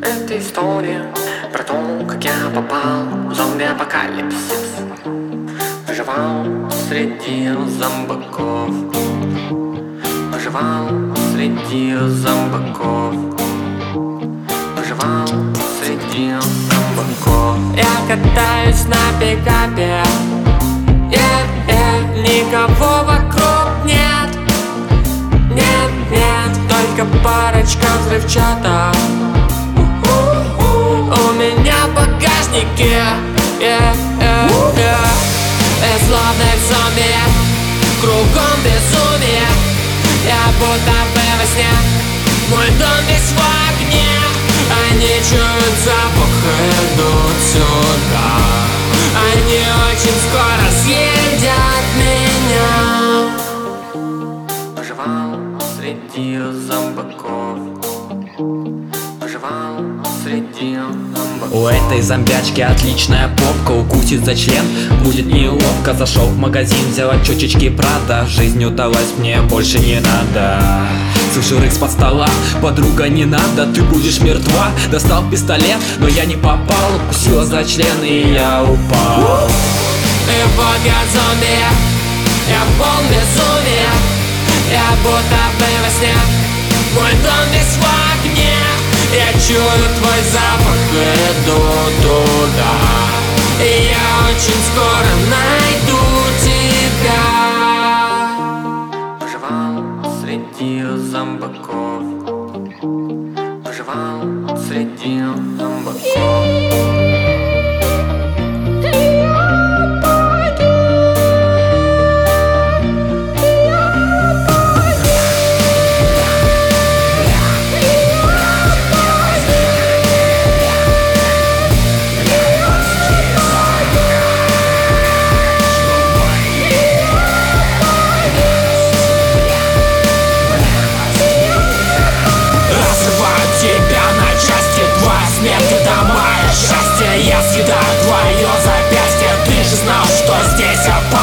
Это история про то, как я попал в зомби-апокалипсис. Выживал среди зомбаков. Выживал среди зомбаков. Выживал среди зомбаков. Я катаюсь на пикапе. Никого вокруг нет. Нет, только парочка взрывчаток у меня в багажнике. Словно зомби, кругом безумие. Я будто бы во сне, мой дом весь в огне. Они чуют запах, идут сюда. Они очень скоро съедят меня. Выживал среди зомбаков. Выживал среди зомбаков. У этой зомбячки отличная попка. Укусит за член, будет неловко. Зашел в магазин, взял чучечки Прада. Жизнь удалась, мне больше не надо. Слышу рык с-под стола: подруга, не надо, ты будешь мертва. Достал пистолет, но я не попал. Укусила за член, и я упал. И вот я зомби, я полн безумия. Я будто бы во сне, мой дом весь в огне. Я чую твой запах, иду туда. И я очень скоро найду тебя. Выживал среди зомбаков. Выживал среди зомбаков. Я съедаю твое запястье. Ты же знал, что здесь опасно.